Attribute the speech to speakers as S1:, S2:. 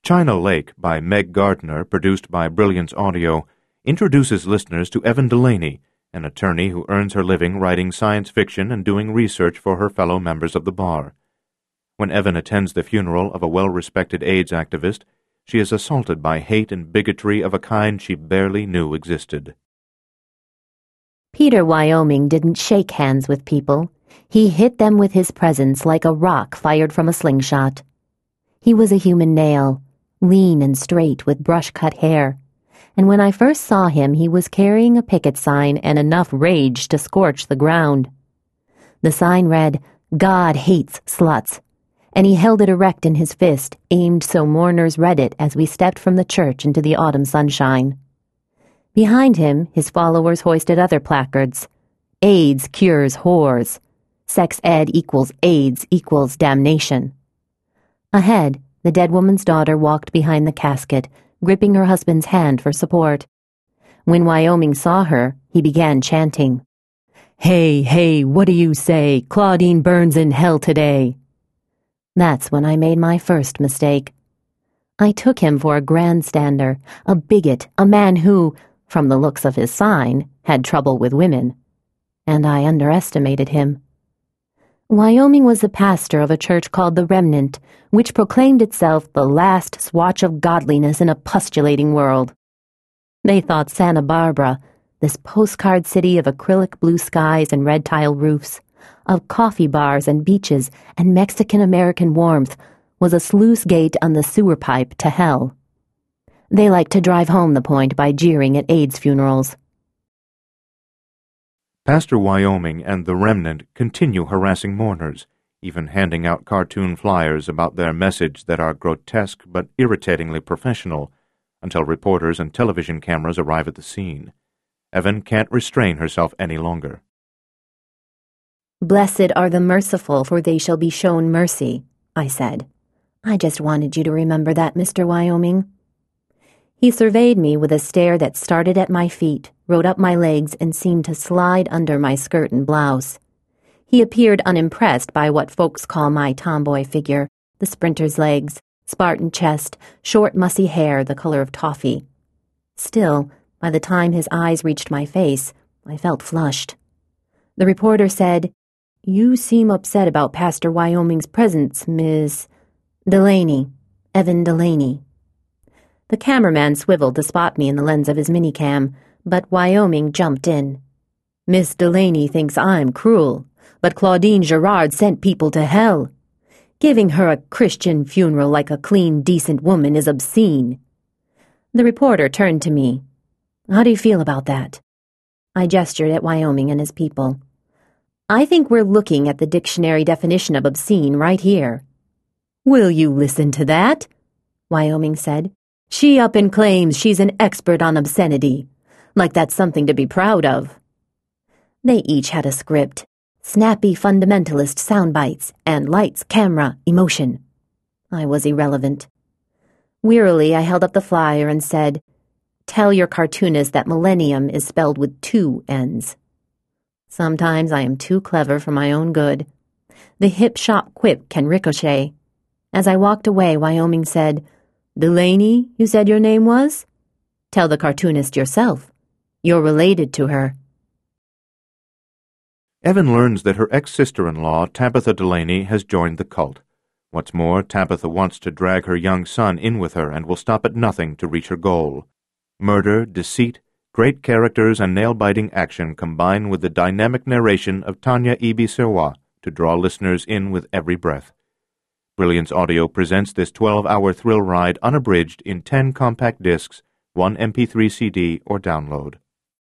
S1: China Lake by Meg Gardner, produced by Brilliance Audio, introduces listeners to Evan Delaney, an attorney who earns her living writing science fiction and doing research for her fellow members of the bar. When Evan attends the funeral of a well-respected AIDS activist, she is assaulted by hate and bigotry of a kind she barely knew existed.
S2: Peter Wyoming didn't shake hands with people. He hit them with his presence like a rock fired from a slingshot. He was a human nail, lean and straight with brush-cut hair, and when I first saw him he was carrying a picket sign and enough rage to scorch the ground. The sign read, "God hates sluts," and he held it erect in his fist, aimed so mourners read it as we stepped from the church into the autumn sunshine. Behind him, his followers hoisted other placards. AIDS cures whores. Sex ed equals AIDS equals damnation. Ahead, the dead woman's daughter walked behind the casket, gripping her husband's hand for support. When Wyoming saw her, he began chanting, "Hey, hey, what do you say? Claudine burns in hell today." That's when I made my first mistake. I took him for a grandstander, a bigot, a man who, from the looks of his sign, had trouble with women. And I underestimated him. Wyoming was the pastor of a church called The Remnant, which proclaimed itself the last swatch of godliness in a pustulating world. They thought Santa Barbara, this postcard city of acrylic blue skies and red tile roofs, of coffee bars and beaches and Mexican-American warmth, was a sluice gate on the sewer pipe to hell. They liked to drive home the point by jeering at AIDS funerals.
S1: Pastor Wyoming and the Remnant continue harassing mourners, even handing out cartoon flyers about their message that are grotesque but irritatingly professional, until reporters and television cameras arrive at the scene. Evan can't restrain herself any longer.
S2: "Blessed are the merciful, for they shall be shown mercy," I said. "I just wanted you to remember that, Mr. Wyoming." He surveyed me with a stare that started at my feet, rode up my legs, and seemed to slide under my skirt and blouse. He appeared unimpressed by what folks call my tomboy figure, the sprinter's legs, Spartan chest, short mussy hair the color of toffee. Still, by the time his eyes reached my face, I felt flushed. The reporter said, "You seem upset about Pastor Wyoming's presence, Miss Delaney, Evan Delaney." The cameraman swiveled to spot me in the lens of his minicam, but Wyoming jumped in. "Miss Delaney thinks I'm cruel, but Claudine Gerard sent people to hell. Giving her a Christian funeral like a clean, decent woman is obscene." The reporter turned to me. "How do you feel about that?" I gestured at Wyoming and his people. "I think we're looking at the dictionary definition of obscene right here." "Will you listen to that?" Wyoming said. "She up and claims she's an expert on obscenity. Like that's something to be proud of." They each had a script. Snappy fundamentalist sound bites and lights, camera, emotion. I was irrelevant. Wearily, I held up the flyer and said, "Tell your cartoonist that millennium is spelled with 2 N's. Sometimes I am too clever for my own good. The hip shop quip can ricochet. As I walked away, Wyoming said, "Delaney, you said your name was? Tell the cartoonist yourself. You're related to her."
S1: Evan learns that her ex-sister-in-law, Tabitha Delaney, has joined the cult. What's more, Tabitha wants to drag her young son in with her and will stop at nothing to reach her goal. Murder, deceit, great characters, and nail-biting action combine with the dynamic narration of Tanya Ibi-Serwa to draw listeners in with every breath. Brilliance Audio presents this 12-hour thrill ride unabridged in 10 compact discs, 1 MP3 CD, or download.